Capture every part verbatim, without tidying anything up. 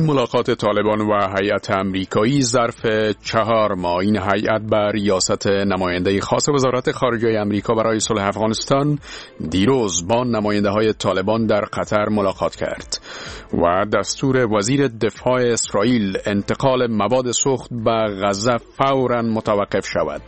ملاقات طالبان و هیئت امریکایی ظرف چهار ماه. این هیئت بر ریاست نماینده خاص وزارت خارجه امریکا برای صلح افغانستان دیروز با نماینده های طالبان در قطر ملاقات کرد و دستور وزیر دفاع اسرائیل انتقال مواد سوخت به غزه فوراً متوقف شود.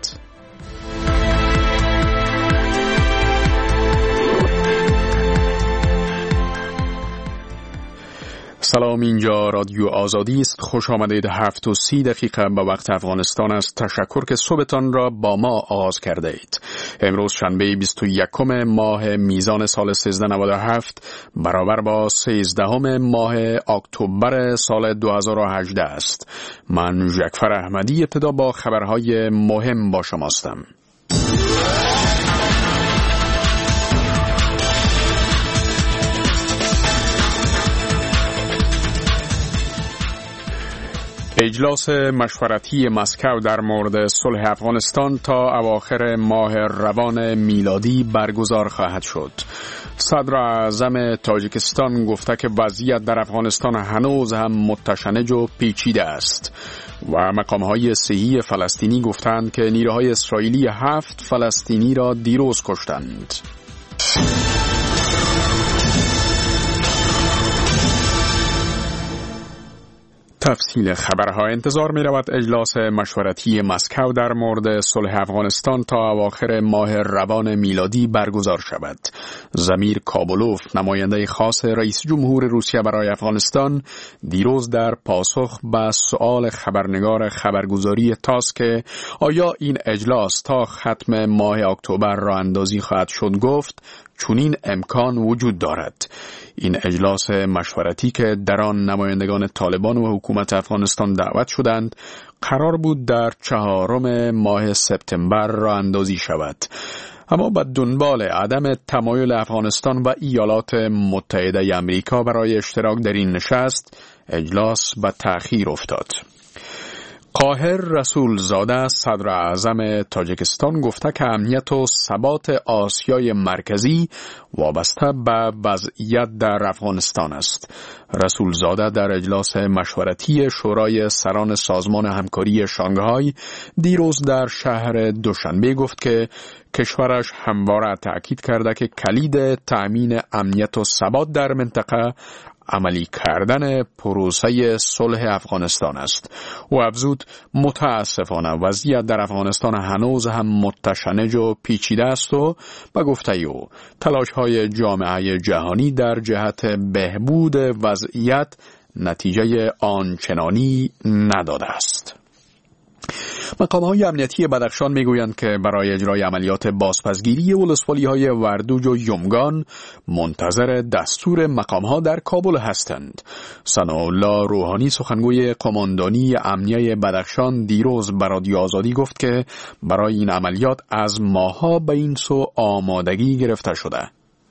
سلام، اینجا رادیو آزادی است. خوش آمدید. هفت و سی دقیقه به وقت افغانستان است. تشکر که صبحتان را با ما آغاز کرده اید. امروز شنبه بیست و یکم ماه میزان سال سیزده نود و هفت برابر با سیزدهم ماه اکتبر سال دو هزار و هجده است. من جعفر احمدی ابتدا با خبرهای مهم با شماستم. اجلاس مشورتی مسکو در مورد صلح افغانستان تا اواخر ماه روان میلادی برگزار خواهد شد. صدر اعظم تاجیکستان گفته که وضعیت در افغانستان هنوز هم متشنج و پیچیده است و مقام‌های صحی فلسطینی گفتند که نیروهای اسرائیلی هفت فلسطینی را دیروز کشتند. تفصیل خبرها. انتظار می رود اجلاس مشورتی مسکو در مورد صلح افغانستان تا اواخر ماه روان میلادی برگزار شود. زمیر کابولوف، نماینده خاص رئیس جمهور روسیه برای افغانستان، دیروز در پاسخ به سؤال خبرنگار خبرگزاری تاس که آیا این اجلاس تا ختم ماه اکتبر راه اندازی خواهد شد گفت چنین امکان وجود دارد. این اجلاس مشورتی که در آن نمایندگان طالبان و حکومت افغانستان دعوت شدند قرار بود در چهارم ماه سپتامبر راه اندازی شود، اما به دنبال عدم تمایل افغانستان و ایالات متحده آمریکا برای اشتراک در این نشست اجلاس به تأخیر افتاد. قاهر رسولزاده، صدر اعظم تاجیکستان، گفته که امنیت و ثبات آسیای مرکزی وابسته به وضعیت در افغانستان است. رسولزاده در اجلاس مشورتی شورای سران سازمان همکاری شانگهای دیروز در شهر دوشنبه گفت که کشورش همواره تأکید کرده که کلید تأمین امنیت و ثبات در منطقه عملی کردن پروسه صلح افغانستان است. و افزود متاسفانه وضعیت در افغانستان هنوز هم متشنج و پیچیده است و به گفته او تلاش‌های جامعه جهانی در جهت بهبود وضعیت نتیجه آنچنانی نداده است. مقام‌های امنیتی بدخشان میگویند که برای اجرای عملیات بازپسگیری ولسوالی‌های وردوج و یمگان منتظر دستور مقام‌ها در کابل هستند. ثناءالله روحانی، سخنگوی قماندانی امنیه بدخشان، دیروز به رادیو آزادی گفت که برای این عملیات از ماه‌ها به این سو آمادگی گرفته شده.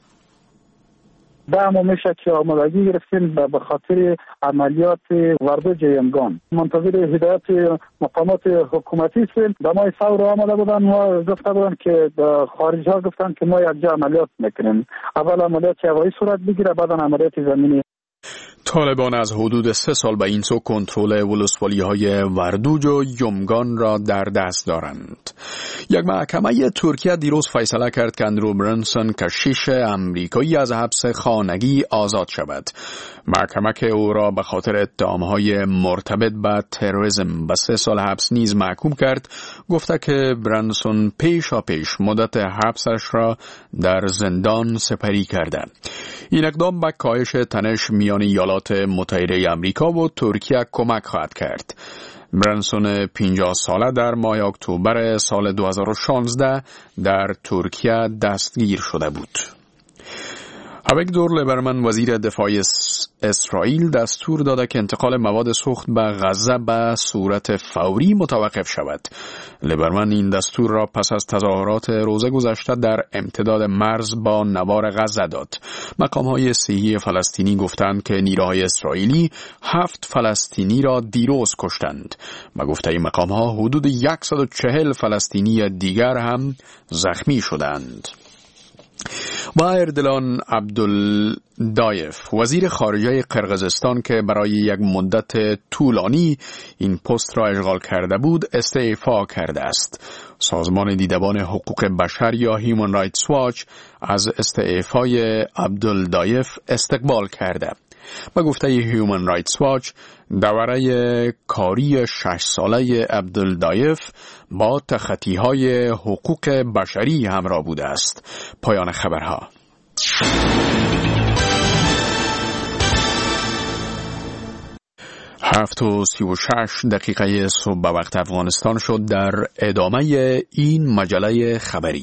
ده ماه میشه که آمادگی گرفتیم به خاطر عملیات وردوج یمگان. منتظر هدایت مقامات حکومتی هستیم. به ما فور آماده بودن و گفته بودن که خارجی ها گفتن که ما یک جا عملیات میکنیم. اول عملیات هوایی صورت بگیره، بعد عملیات زمینی. طالبان از حدود سه سال به این سو کنترل ولسوالی‌های وردوج و یمگان را در دست دارند. یک محکمه ترکیه دیروز فیصله کرد که اندرو برنسون، کشیش امریکایی، از حبس خانگی آزاد شود. محکمه که او را به خاطر اتهام‌های مرتبط به تروریسم به سه سال حبس نیز محکوم کرد، گفته که برنسون پیشا پیش مدت حبسش را در زندان سپری کرده. این اقدام به کاهش تنش میان ایالات متحده آمریکا و ترکیه کمک خواهد کرد. برنسون پنجاه ساله در ماه اکتبر سال دو هزار و شانزده در ترکیه دستگیر شده بود. اویگدور لیبرمن، وزیر دفاع اسرائیل، دستور داده که انتقال مواد سوخت به غزه به صورت فوری متوقف شود. لیبرمن این دستور را پس از تظاهرات روز گذشته در امتداد مرز با نوار غزه داد. مقام‌های صحی فلسطینی گفتند که نیروهای اسرائیلی هفت فلسطینی را دیروز کشتند. به گفته این مقام‌ها حدود صد و چهل فلسطینی دیگر هم زخمی شدند. و اردلان عبدالدایف وزیر خارجه قرقیزستان که برای یک مدت طولانی این پست را اشغال کرده بود استعفا کرده است. سازمان دیدبان حقوق بشر یا هیومن رایتس واچ از استعفای عبدالدایف استقبال کرده. به گفته هیومن رایتس واچ دوره کاری شش ساله عبدالدایف با تخطی‌های حقوق بشری همراه بوده است. پایان خبرها. هفت و سی و شش دقیقه صبح به وقت افغانستان شد. در ادامه این مجله خبری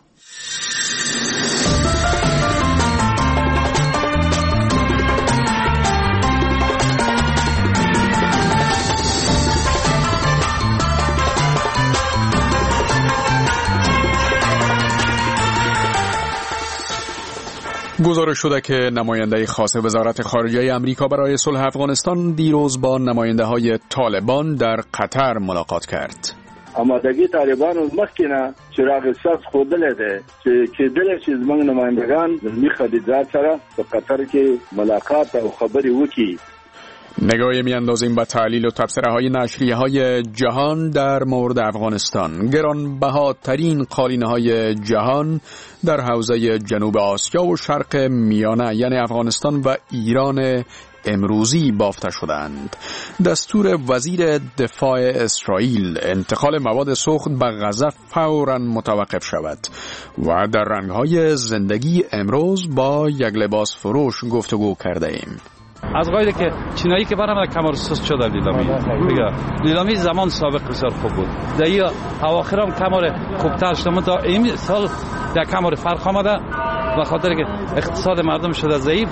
گزارش شده که نماینده خاص وزارت خارجه امریکا برای صلح افغانستان دیروز با نماینده های طالبان در قطر ملاقات کرد. آمادگی طالبان مخکنه چراغ سبز خودله ده چې دلش زمونږ نمایندگان میخواد ذات سره په قطر کې ملاقات او خبري وکړي. نگاهی میاندازیم به تحلیل و تبصره های نشریه های جهان در مورد افغانستان. گرانبهاترین قالینه های جهان در حوزه جنوب آسیا و شرق میانه یعنی افغانستان و ایران امروزی بافته شدند. دستور وزیر دفاع اسرائیل انتقال مواد سوخت به غزه فوراً متوقف شود و در رنگ‌های زندگی امروز با یک لباس فروش گفتگو کرده ایم. از قایده که چینایی که برام کمر سست شده لیلامی دیگه لیلامی زمان سابق بسیار خوب بود دیگه اواخرام کمر خوبتر شده تا این سال در کمر فرق آمده و خاطر که اقتصاد مردم شده ضعیف.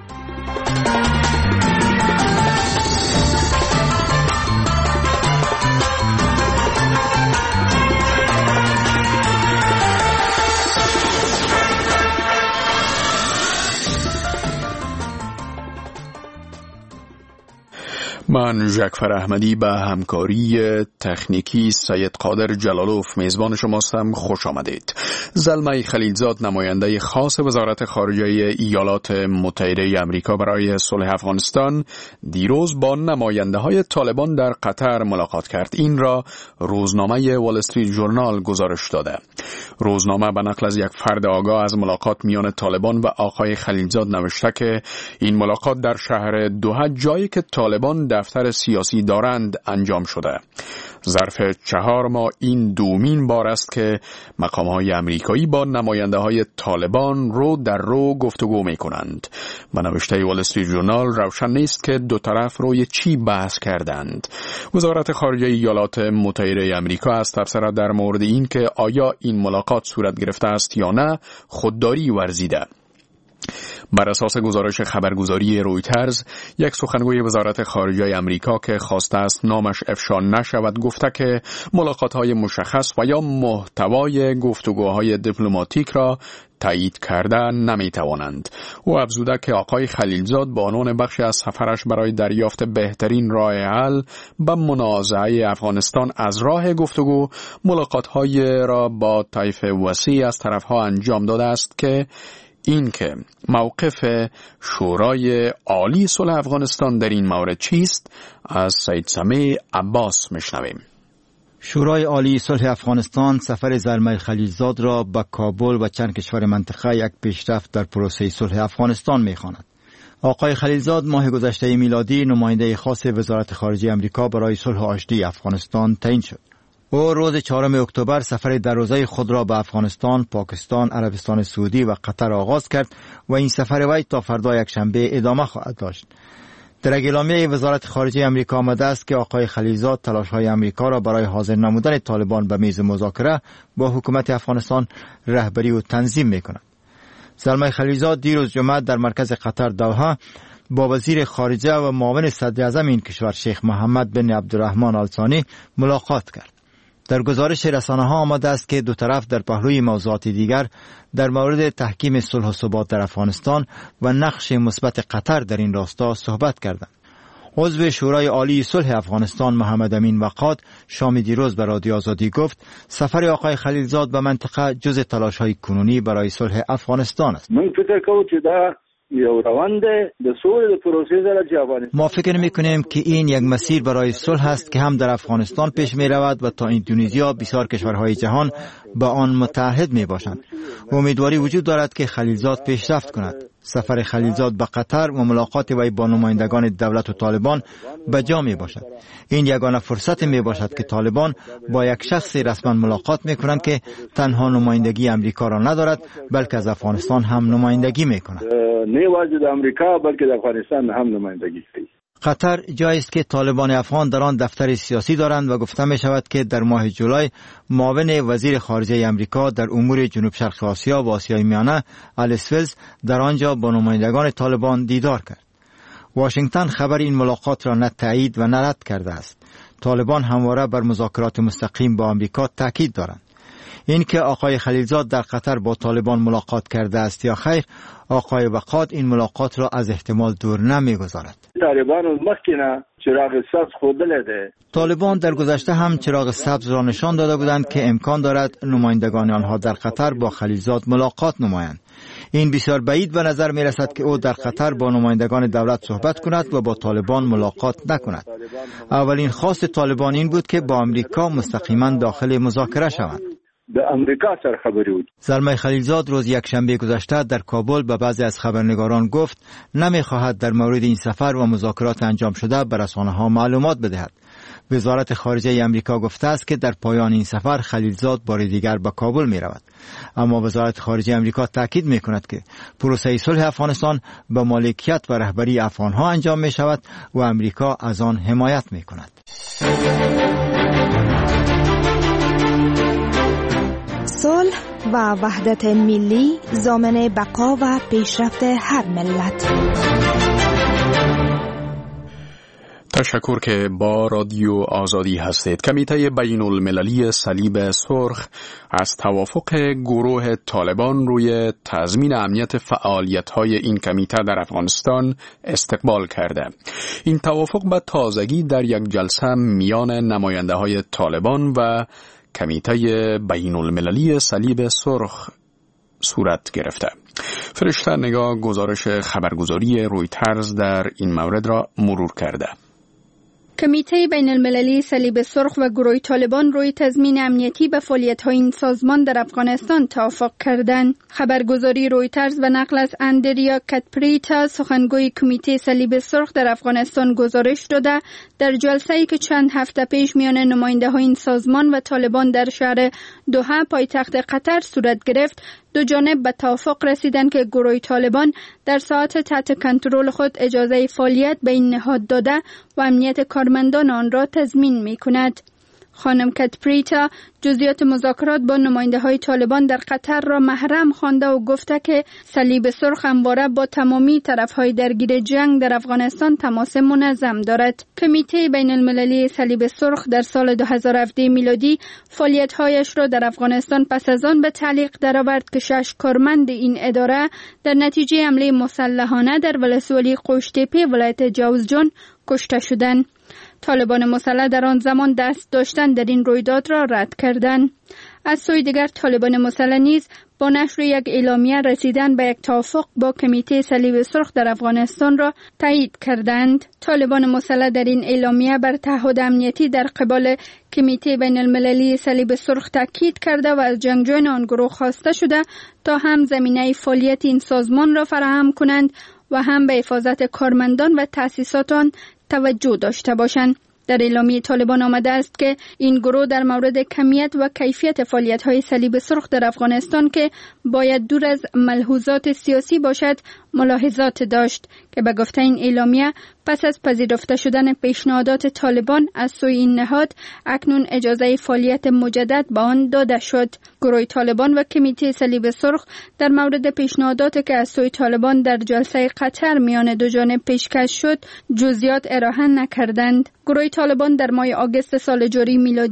من جعفر احمدی به همکاری تکنیکی سید قادر جلالوف میزبان شماستم. خوش آمدید. زلمه خلیلزاد نماینده خاص وزارت خارجه ایالات متحده آمریکا برای صلح افغانستان دیروز با نماینده های طالبان در قطر ملاقات کرد. این را روزنامه وال استریت ژورنال گزارش داده. روزنامه به نقل از یک فرد آگاه از ملاقات میان طالبان و آقای خلیلزاد نوشته که این ملاقات در شهر دوحه جایی که طالبان دفتر سیاسی دارند انجام شده. ظرف چهار ماه این دومین بار است که مقام‌های امریکایی با نماینده‌های طالبان رو در رو گفتگو می‌کنند. به نوشته وال استریت ژورنال روشن نیست که دو طرف روی چی بحث کردند. وزارت خارجه ایالات متحده آمریکا از تبصره در مورد این که آیا این ملاقات صورت گرفته است یا نه خودداری ورزیده. بر اساس گزارش خبرگزاری رویترز، یک سخنگوی وزارت خارجه آمریکا که خواسته است نامش افشا نشود گفته که ملاقات‌های مشخص و یا محتوای گفتگوهای دیپلماتیک را تایید کرده نمیتوانند. او افزوده که آقای خلیلزاد به عنوان بخشی از سفرش برای دریافت بهترین راه حل به منازعه افغانستان از راه گفتگو ملاقات‌های را با طیف وسیع از طرفها انجام داده است که این که موقف شورای عالی صلح افغانستان در این مورد چیست از سید سمیع عباس میشنویم. شورای عالی صلح افغانستان سفر زلمه خلیلزاد را به کابل و چند کشور منطقه یک پیشرفت در پروسه صلح افغانستان می‌خواند. آقای خلیلزاد ماه گذشته میلادی نماینده خاص وزارت خارجه آمریکا برای صلح و آشتی افغانستان تعیین شد. او روز چهارم اکتبر سفر در روزه خود را به افغانستان، پاکستان، عربستان سعودی و قطر آغاز کرد و این سفر وی تا فردا یکشنبه ادامه خواهد داشت. در اعلامیه وزارت خارجه آمریکا آمده است که آقای خلیلزاد تلاش‌های آمریکا را برای حاضر نمودن طالبان به میز مذاکره با حکومت افغانستان رهبری و تنظیم می‌کند. زلمه خلیلزاد دیروز جمعه در مرکز قطر دوحه با وزیر خارجه و معاون صدر اعظم این کشور شیخ محمد بن عبدالرحمن آل ثانی ملاقات کرد. در گزارش رسانه‌ها آمده است که دو طرف در پهلوی موضوعات دیگر در مورد تحکیم صلح و ثبات در افغانستان و نقش مثبت قطر در این راستا صحبت کردند. عضو شورای عالی صلح افغانستان محمد امین وقاد شام دیروز به رادیو آزادی گفت سفر آقای خلیلزاد به منطقه جز تلاش‌های کنونی برای صلح افغانستان است. من فکر کوم چې دا یو روند د سولې د پروسې سره چې افغانستان ما فکر می‌کنیم که این یک مسیر برای صلح است که هم در افغانستان پیش می‌رود و تا اندونزیا بسیار کشورهای جهان با آن متحد می‌باشند. امیدواری وجود دارد که خلیلزاد پیشرفت کند. سفر خلیلزاد به قطر و ملاقات وی با نمایندگان دولت و طالبان به جا می باشد. این یگانه فرصت می باشد که طالبان با یک شخص رسما ملاقات می کنند که تنها نمایندگی امریکا را ندارد بلکه از افغانستان هم نمایندگی می کند. نه واجد امریکا بلکه در افغانستان هم نمایندگی کوي. قطر جایی است که طالبان افغان در آن دفتر سیاسی دارند و گفته می شود که در ماه جولای معاون وزیر خارجه امریکا در امور جنوب شرق آسیا و آسیای میانه الیس ولز در آنجا با نمایندگان طالبان دیدار کرد. واشنگتن خبر این ملاقات را نه تایید و نه رد کرده است. طالبان همواره بر مذاکرات مستقیم با امریکا تاکید دارند. این که آقای خلیلزاد در قطر با طالبان ملاقات کرده است یا خیر، آقای وقاد این ملاقات را از احتمال دور نمیگذارد. طالبان مخکینه چراغ سبز خودله ده. طالبان در گذشته هم چراغ سبز را نشان داده بودند که امکان دارد نمایندگان آنها در قطر با خلیلزاد ملاقات نمایند. این بسیار بعید به نظر می رسد که او در قطر با نمایندگان دولت صحبت کند و با طالبان ملاقات نکند. اولین خواست طالبان این بود که با امریکا مستقیما داخل مذاکره شوند. د امریکا سره خبرې وکړي. زلمه خلیلزاد روز یک شنبه گذشته در کابل به بعضی از خبرنگاران گفت نمیخواهد در مورد این سفر و مذاکرات انجام شده به رسانه‌ها معلومات بدهد. وزارت خارجه امریکا گفته است که در پایان این سفر خلیلزاد بار دیگر به کابل می رود. اما وزارت خارجه امریکا تاکید می کند که پروسه صلح افغانستان به مالکیت و رهبری افغانها انجام می شود و امریکا از آن حمایت می کند. صلح و وحدت ملی ضامن بقا و پیشرفت هر ملت. تشکر که با رادیو آزادی هستید. کمیته بین المللی صلیب سرخ از توافق گروه طالبان روی تضمین امنیت فعالیت‌های این کمیته در افغانستان استقبال کرده. این توافق به تازگی در یک جلسه میان نماینده‌های طالبان و کمیته بین المللی صلیب سرخ صورت گرفته. فرشته نگاه گزارش خبرگزاری رویترز در این مورد را مرور کرده. کمیته بین المللی صلیب سرخ و گروه طالبان روی تضمین امنیتی به فعالیت‌های این سازمان در افغانستان توافق کردند. خبرگزاری رویترز و نقل از اندریا کاتپریتا سخنگوی کمیته صلیب سرخ در افغانستان گزارش داده در جلسه‌ای که چند هفته پیش میان نماینده‌های این سازمان و طالبان در شهر دوحه پایتخت قطر صورت گرفت، دو جانب به توافق رسیدند که گروه طالبان در ساعات تحت کنترل خود اجازه فعالیت به این نهاد داده و امنیت کارمندان آن را تضمین می کند. خانم کاتپریتا جزئیات مذاکرات با نماینده های طالبان در قطر را محرم خوانده و گفته که صلیب سرخ همواره با تمامی طرف های درگیر جنگ در افغانستان تماس منظم دارد. کمیته بین المللی صلیب سرخ در سال دو هزار و هفده میلادی فعالیت هایش را در افغانستان پس از آن به تعلیق درآورد که شش کارمند این اداره در نتیجه حمله مسلحانه در ولسوالی قوشتپه ولایت جوزجان کشته شدند. طالبان مسلح در آن زمان دست داشتن در این رویداد را رد کردند. از سوی دیگر طالبان مسلح نیز با نشر یک اعلامیه رسیدن به یک توافق با کمیته صلیب سرخ در افغانستان را تایید کردند. طالبان مسلح در این اعلامیه بر تعهد امنیتی در قبال کمیته بین المللی صلیب سرخ تاکید کرده و از جنگجویان آن گروه خواسته شده تا هم زمینه فعالیت این سازمان را فراهم کنند و هم به حفاظت کارمندان و تأسیسات آن توجه داشته باشند. در اعلامیه طالبان آمده است که این گروه در مورد کمیت و کیفیت فعالیت‌های صلیب سرخ در افغانستان که باید دور از ملحوظات سیاسی باشد ملاحظات داشت که به گفته این اعلامیه پس از پذیرفته شدن پیشنهادات طالبان از سوی این نهاد اکنون اجازه فعالیت مجدد به آن داده شد. گروه طالبان و کمیته صلیب سرخ در مورد پیشنهاداتی که از سوی طالبان در جلسه قطر میان دو جانب پیشکش شد جزئیات ارائه نکردند. گروه طالبان در ماه آگوست سال جاری میلادی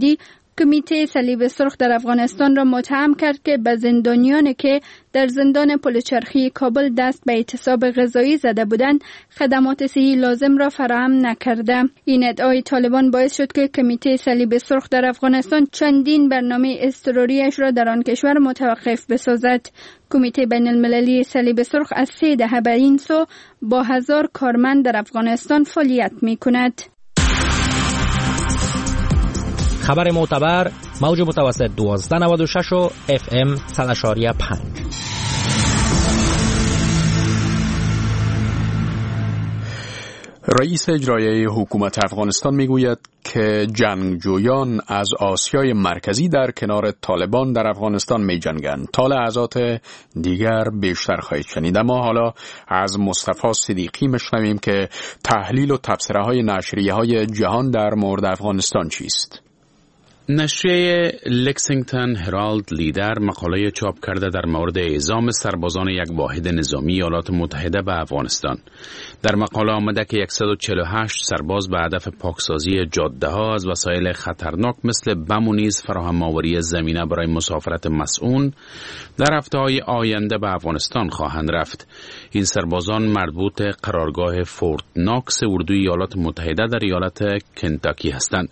کمیته صلیب سرخ در افغانستان را متهم کرد که به زندانیانی که در زندان پلچرخی کابل دست به اعتصاب غذایی زده بودند خدمات صحی لازم را فراهم نکرده. این ادعای طالبان باعث شد که کمیته صلیب سرخ در افغانستان چندین برنامه اضطراری‌اش را در آن کشور متوقف بسازد. کمیته بین المللی صلیب سرخ از سه دهه به این سو با هزار کارمند در افغانستان فعالیت می کند. خبر معتبر موج متوسط دوازده نود و شش و اف ام صد و پنج. رئیس اجرایی حکومت افغانستان میگوید که جنگجویان از آسیای مرکزی در کنار طالبان در افغانستان می جنگند. تا لحظات دیگر بیشتر خواهید شنید. اما حالا از مصطفی صدیقی میشنویم که تحلیل و تبصره های نشریه های جهان در مورد افغانستان چیست. نشریه لکسینگتن هرالد لیدر مقاله چاپ کرده در مورد اعزام سربازان یک واحد نظامی ایالات متحده به افغانستان. در مقاله آمده که صد و چهل و هشت سرباز به هدف پاکسازی جاده ها از وسایل خطرناک مثل بم و نیز فراهم آوری زمینه برای مسافرت مسئول در هفته‌های آینده به افغانستان خواهند رفت. این سربازان مربوط قرارگاه فورت ناکس اردوی ایالات متحده در ایالت کنتاکی هستند.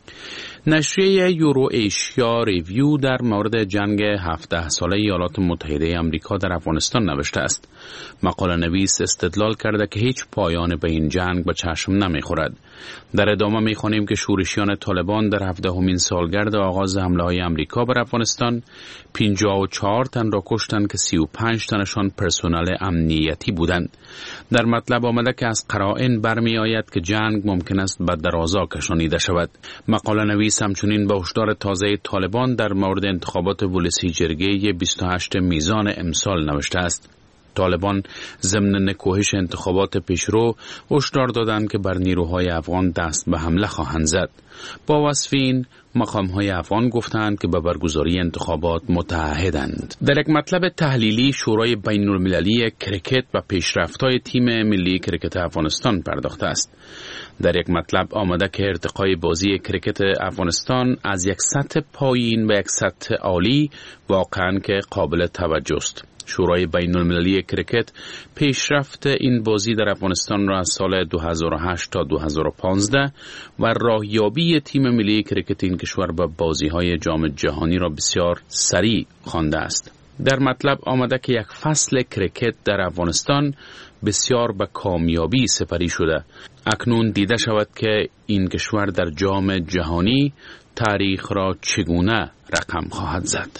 نشریه یورو ایشیا ریویو در مورد جنگ هفده ساله ایالات متحده آمریکا در افغانستان نوشته است. مقاله نویس استدلال کرده که هیچ پایان به این جنگ به چشم نمیخورد. در ادامه میخوانیم که شورشیان طالبان در هفدهمین سالگرد آغاز حمله های آمریکا بر افغانستان پنجاه و چهار تن را کشتند که سی و پنج تنشان پرسنل امنیتی بودند. در مطلب آمده که از قرائن برمی آید که جنگ ممکن است به درازا کشانیده شود. مقاله نویس همچنین به هشدار تازه طالبان در مورد انتخابات ولسی جرگه بیست و هشت میزان امسال نوشته است. طالبان ضمن نکوهش انتخابات پیشرو هشدار دادند که بر نیروهای افغان دست به حمله خواهند زد. با وصف این مقام‌های افغان گفتند که به برگزاری انتخابات متعهدند. در یک مطلب تحلیلی شورای بین‌المللی کرکت و پیشرفت‌های تیم ملی کرکت افغانستان پرداخته است. در یک مطلب آمده که ارتقای بازی کرکت افغانستان از یک سطح پایین به یک سطح عالی واقعاً که قابل توجه است. شورای بین المللی کرکت پیشرفت این بازی در افغانستان را از سال دو هزار و هشت تا دو هزار و پانزده و راهیابی تیم ملی کرکت این کشور به بازی‌های جام جهانی را بسیار سریع خوانده است. در مطلب آمده که یک فصل کرکت در افغانستان بسیار به کامیابی سپری شده. اکنون دیده شود که این کشور در جام جهانی تاریخ را چگونه رقم خواهد زد.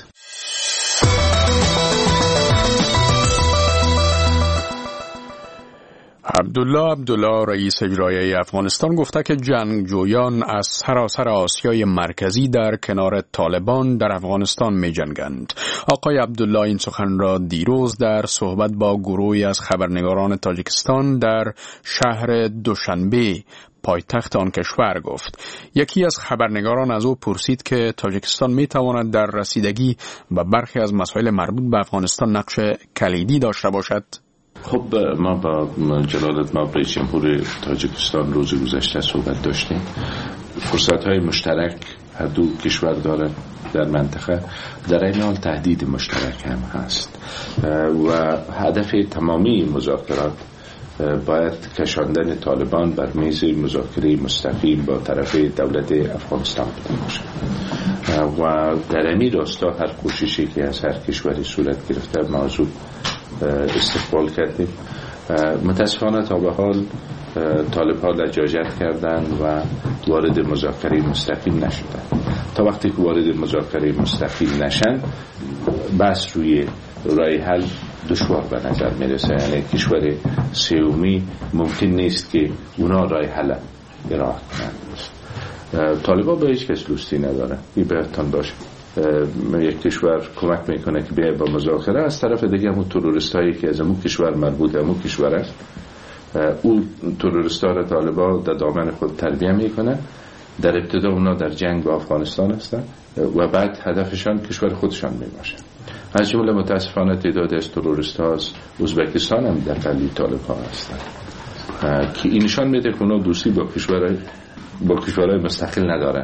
عبدالله عبدالله رئیس اجرایی افغانستان گفته که جنگجویان از سراسر آسیای مرکزی در کنار طالبان در افغانستان می جنگند. آقای عبدالله این سخن را دیروز در صحبت با گروهی از خبرنگاران تاجیکستان در شهر دوشنبه پایتخت آن کشور گفت. یکی از خبرنگاران از او پرسید که تاجیکستان می تواند در رسیدگی به برخی از مسائل مربوط به افغانستان نقش کلیدی داشته باشد. خب ما با جلالت مآب رئیس جمهور تاجیکستان روز گذشته صحبت داشتیم. فرصت‌های مشترک هر دو کشور داره در منطقه، در این حال تهدید مشترک هم هست و هدف تمامی مذاکرات باید کشاندن طالبان بر میز مذاکره مستقیم با طرف دولت افغانستان بوده باشه و در این راستا هر کوششی که از هر کشوری صورت گرفته موضوع استقبال کردیم. متاسفانه تا به حال طالب‌ها لجاجت کردند و وارد مذاکره مستقیم نشدند. تا وقتی که وارد مذاکره مستقیم نشن بس روی راه حل دشوار به نظر میرسه. یعنی کشور سومی ممکن نیست که اونا راه حل ارائه کنند. طالب‌ها به هیچ کس دوستی نداره. این بهتون باشه. یک کشور کمک میکنه که بیاید با مذاکره، از طرف دیگه همون تروریست هایی که از همون کشور مربوط همون کشور است اون تروریست ها را طالبا در دامن خود تربیه میکنه. در ابتدا اونا در جنگ با افغانستان هستن و بعد هدفشان کشور خودشان میباشه. از جمله متاسفانه تعداد از تروریست ها از ازبکستان هم در قلبی طالبا هستن که اینشان میده که اونا دوستی با کشورهای با کشورهای مستقل ندارن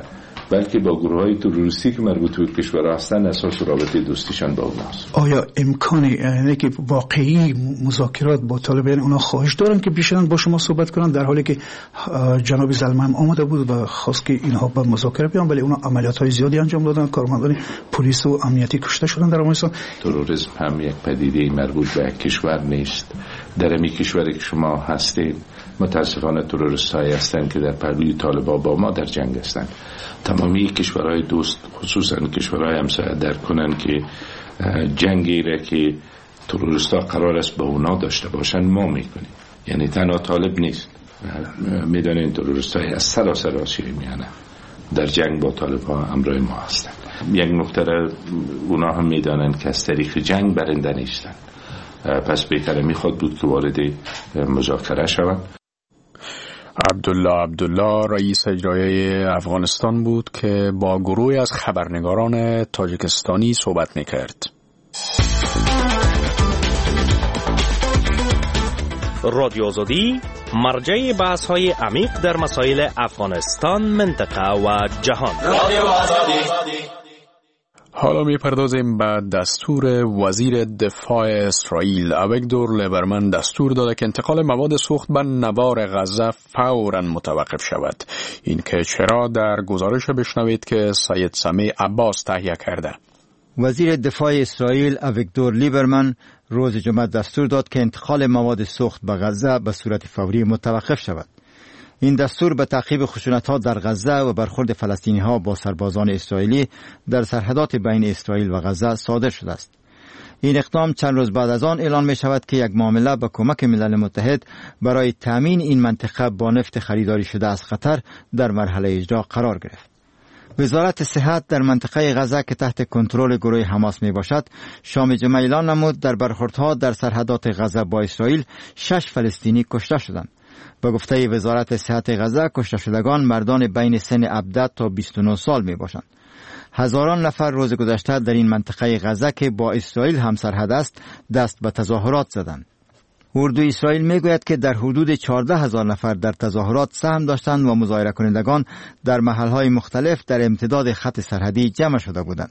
بلکه با گروه‌های تروریستی که مربوط به کشور هستند اساس رابطه دوستیشان با اوناست. آیا امکانی یعنی که واقعی مذاکرات با طالبان اونا خواهش دارن که بیشتر با شما صحبت کنن، در حالی که جناب زلمه هم آمده بود و خواست که اینها با مذاکره بیان، ولی اونا عملیات‌های زیادی انجام دادن، کارمندان پلیس و امنیتی کشته شدن در افغانستان؟ تروریسم هم یک پدیده مربوط به کشور نیست. در این کشوری که شما هستید متاسفانه تروریست‌هایی هستند که در پهلوی طالبان با ما در جنگ هستند. تمامی کشورهای دوست خصوصا کشورهای همسایه درک کنند که جنگی را که تروریست‌ها قرار است با اونا داشته باشند ما میکنیم. یعنی تنها طالب نیست، میدانین تروریست‌های از سراسر آسیای میانه در جنگ با طالبان همراه ما هستند. یک نکته را اونا هم میدانن که از طریق جنگ برنده نیستند، پس بهتره میخواد بود که وارد مذاکره شوند. عبدالله عبدالله رئیس اجرایی افغانستان بود که با گروهی از خبرنگاران تاجیکستانی صحبت میکرد. رادیو آزادی مرجع بحث های عمیق در مسائل افغانستان، منطقه و جهان. رادیو آزادی. حالا میپردازیم به دستور وزیر دفاع اسرائیل. اویگدور لیبرمن دستور داده که انتقال مواد سوخت به نوار غزه فوراً متوقف شود. این که چرا در گزارش بشنوید که سید سمیع عباس تهیه کرده. وزیر دفاع اسرائیل اویگدور لیبرمن روز جمعه دستور داد که انتقال مواد سوخت به غزه به صورت فوری متوقف شود. این دستور به تعقیب خشونت‌ها در غزه و برخورد فلسطینی‌ها با سربازان اسرائیلی در سرحدات بین اسرائیل و غزه صادر شده است. این اقدام چند روز بعد از آن اعلان می شود که یک معامله با کمک ملل متحد برای تامین این منطقه با نفت خریداری شده از قطر در مرحله اجرا قرار گرفت. وزارت صحت در منطقه غزه که تحت کنترل گروه حماس می باشد شام جمعه اعلان نمود در برخوردها در سرحدات غزه با اسرائیل شش فلسطینی کشته شدند. به گفته وزارت صحت غزه کشته شدگان مردان بین سن هفده تا بیست و نه سال می باشند. هزاران نفر روز گذشته در این منطقه غزه که با اسرائیل همسرحد است دست به تظاهرات زدند. اردوی اسرائیل می گوید که در حدود چهارده هزار نفر در تظاهرات سهم داشتند و مظاهره کنندگان در محلهای مختلف در امتداد خط سرحدی جمع شده بودند.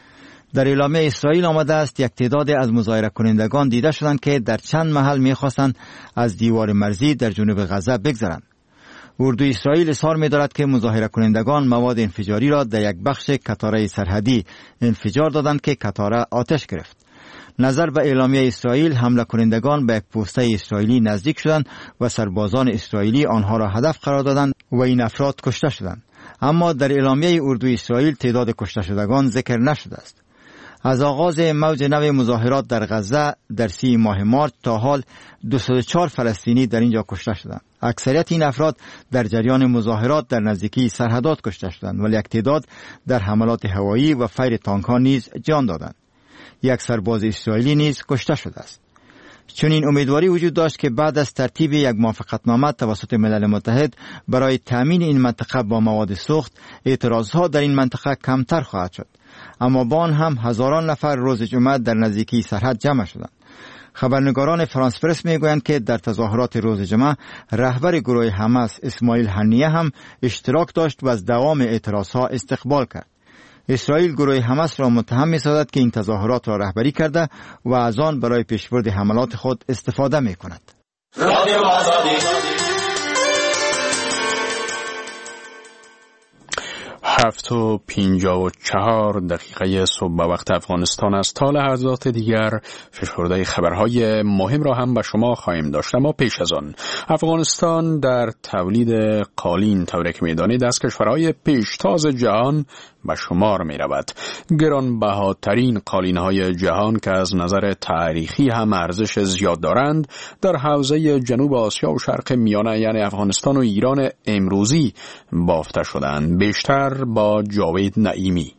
در اعلامیه اسرائیل آمده است یک تعداد از مظاهره کنندگان دیده شدند که در چند محل می‌خواستند از دیوار مرزی در جنوب غزه بگذرند. اردوی اسرائیل اظهار می‌دارد که مظاهره کنندگان مواد انفجاری را در یک بخش کتاره سرحدی انفجار دادند که کتاره آتش گرفت. نظر به اعلامیه اسرائیل حمله کنندگان به یک پوسته اسرائیلی نزدیک شدند و سربازان اسرائیلی آنها را هدف قرار دادند و این افراد کشته شدند. اما در اعلامیه اردوی اسرائیل تعداد کشته شدگان ذکر نشده است. از آغاز موج نو مظاهرات در غزه در سی ماه مارچ تا حال دویست و چهار فلسطینی در اینجا کشته شدند. اکثریت این افراد در جریان مظاهرات در نزدیکی سرحدات کشته شدند ولی یک تعداد در حملات هوایی و فیر تانک‌ها نیز جان دادند. یک سرباز اسرائیلی نیز کشته شده است. چون این امیدواری وجود داشت که بعد از ترتیب یک موافقتنامه توسط ملل متحد برای تامین این منطقه با مواد سوخت اعتراضها در این منطقه کمتر خواهد شد. اما با آن هم هزاران نفر روز جمعه در نزدیکی سرحد جمع شدند. خبرنگاران فرانس پرس میگویند که در تظاهرات روز جمعه رهبر گروه حماس اسماعیل هنیه هم اشتراک داشت و از دوام اعتراضها استقبال کرد. اسرائیل گروه حماس را متهم می‌سازد که این تظاهرات را رهبری کرده و از آن برای پیشبرد حملات خود استفاده می‌کند. رادیو آزادی. هفت و پنجاه و چهار دقیقه صبح به وقت افغانستان است. تا لحظات دیگر فشرده خبرهای مهم را هم به شما خواهیم داشت. اما پیش از آن افغانستان در تولید قالین طوری که می‌دانید از کشورهای پیشتاز جهان به شمار می رود. گرانبهاترین قالین‌های جهان که از نظر تاریخی هم ارزش زیاد دارند در حوزه جنوب آسیا و شرق میانه یعنی افغانستان و ایران امروزی بافته شدند. بیشتر با جاوید نعیمی.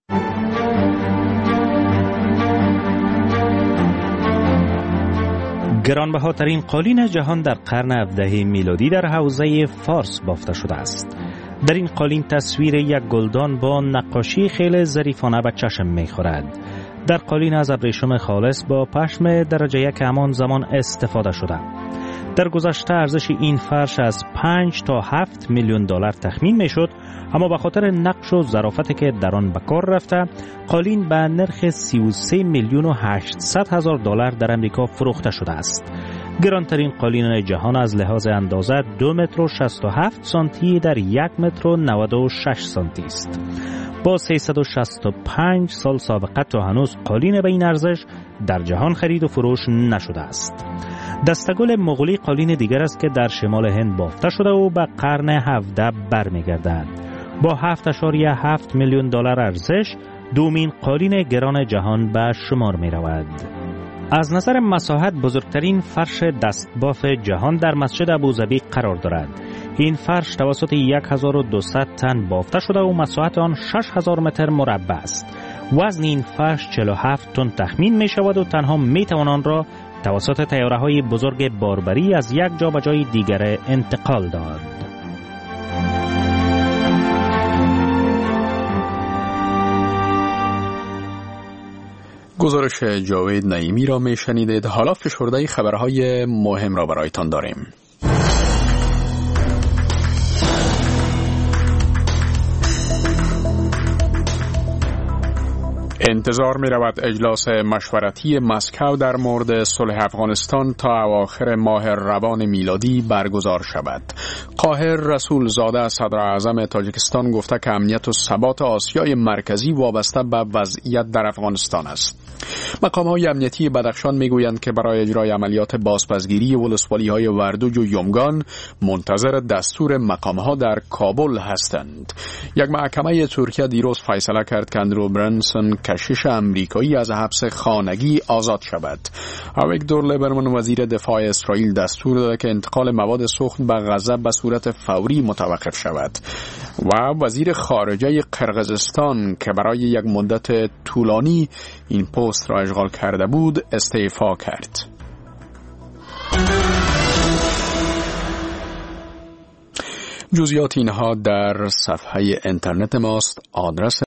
گرانبهاترین قالین جهان در قرن هفدهم میلادی در حوزه فارس بافته شده است. در این قالین تصویر یک گلدان با نقاشی خیلی ظریفانه به چشم می‌خورد. در قالین از ابریشم خالص با پشم درجه یک همان زمان استفاده شده. در گذشته ارزش این فرش از پنج تا هفت میلیون دلار تخمین میشد، اما به خاطر نقش و ظرافتی که در آن به کار رفته، قالین به نرخ سی و سه میلیون و هشتصد هزار دلار در امریکا فروخته شده است. گرانترین قالین جهان از لحاظ اندازه دو متر و شصت و هفت سانتی در یک متر و نود و شش سانتی است. با سیصد و شصت و پنج سال سابقه تا هنوز قالین به این ارزش در جهان خرید و فروش نشده است. دستگل مغولی قالین دیگر است که در شمال هند بافته شده و به قرن هفدهم برمیگردد. با هفت ممیز هفت میلیون دلار ارزش دومین قالین گران جهان به شمار می رود. از نظر مساحت بزرگترین فرش دستباف جهان در مسجد ابوظبی قرار دارد. این فرش توسط هزار و دویست تن بافته شده و مساحت آن شش هزار متر مربع است. وزن این فرش چهل و هفت تن تخمین می شود و تنها می توان آن را توسط طیاره‌های بزرگ باربری از یک جا به جای دیگر انتقال داد. گزارش جاوید نعیمی را می شنیدید. حالا فشرده خبرهای مهم را برایتان داریم. انتظار می رود اجلاس مشورتی مسکو در مورد صلح افغانستان تا اواخر ماه روان میلادی برگزار شود. قاهر رسول زاده صدر اعظم تاجیکستان گفته که امنیت و ثبات آسیای مرکزی وابسته به وضعیت در افغانستان است. مقام‌های امنیتی بدخشان میگویند که برای اجرای عملیات بازپسگیری ولسوالی‌های وردوج و یمگان منتظر دستور مقام‌ها در کابل هستند. یک محکمه ترکیه دیروز فیصله کرد که اندرو برنسون کشیش امریکایی از حبس خانگی آزاد شود. اویگدور لیبرمن وزیر دفاع اسرائیل دستور داده که انتقال مواد سوخت به غزه به صورت فوری متوقف شود و وزیر خارجه قرقیزستان که برای یک مدت طولانی این پست را اشغال کرده بود استعفا کرد. جزئیات اینها در صفحه اینترنت ماست. آدرس